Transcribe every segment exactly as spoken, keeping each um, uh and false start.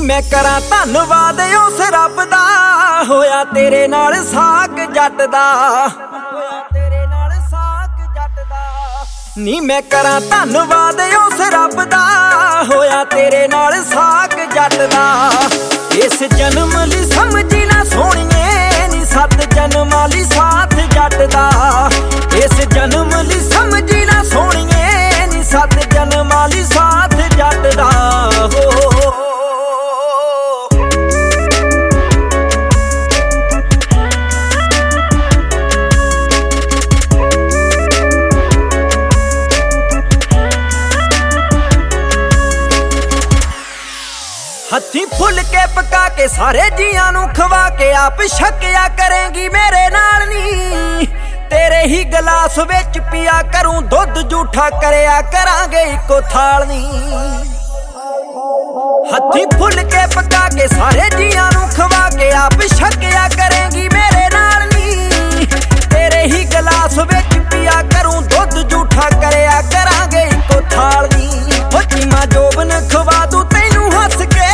मैं करा धन्नवाद उस रब दा होया तेरे नाल साक जट दा। नी मैं करा धन्नवाद उस रब दा होया तेरे नाल साक जट दा। इस जन्म लई समझी ना सोहणीए नी सत जन्मां लई साथ जट दा। इस जन्म लई समझी ना सोहणीए नी सत जन्मां लई साथ जट दा। हो हथी फुल के पका के सारे जियां नू खवा के आप छकिया करेंगी मेरे नाल नी। तेरे ही गलास विच पिया करूं दुध जूठा करया करांगे इको थाल नी। हथी फुल के पका के सारे जियां नू खवा के आप छकिया करेंगी मेरे नाल नी। तेरे ही गलास विच पिया करूं दुध जूठा करया करांगे इको थाल नी। हो चीमा जोबन खवा दूं तैनू हस के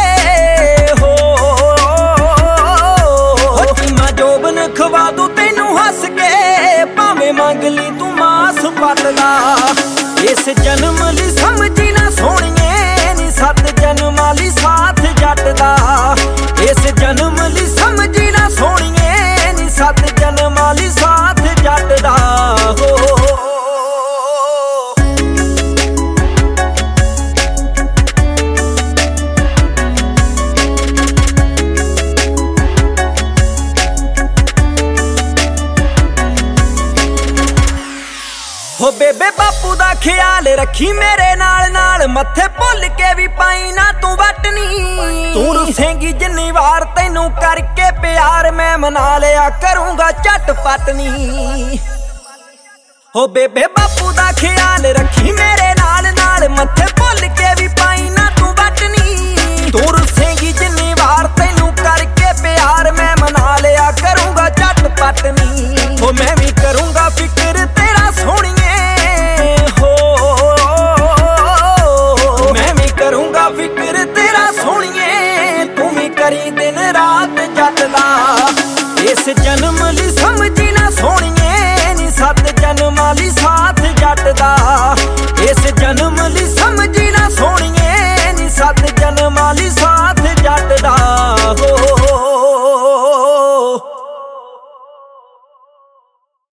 खवा दूं तैनू हस के भावें मंग ली तू मास पटदा। इस जन्म लई समझी ना सोहणीए नी सत जन्मां लई साथ जट दा। इस जन्म लई समझी ना सोहणीए नी सत जन्मां लई साथ जट दा। हो हो बेबे बापू दा ख्याल रखी मेरे नाल नाल मत्थे भुल के भी पाई ना तू वटनी। तू रुसेंगी जिन्नी वार तैनू करके प्यार मैं मना लिया करूंगा झट पटनी। हो बेबे बापू दा ख्याल रखी मेरे नाल नाल मत्थे भुल के भी पाई ना तू वटनी। तू रुसेंगी जिन्नी वार तैनू करके प्यार मैं मना लिया करूंगा झट पटनी। हो मैं भी करूंगा फिक्र तेरा सोहणीए फिक्र तेरा सोहणीए तू भी करी दिन रात जट दा। इस जन्म लई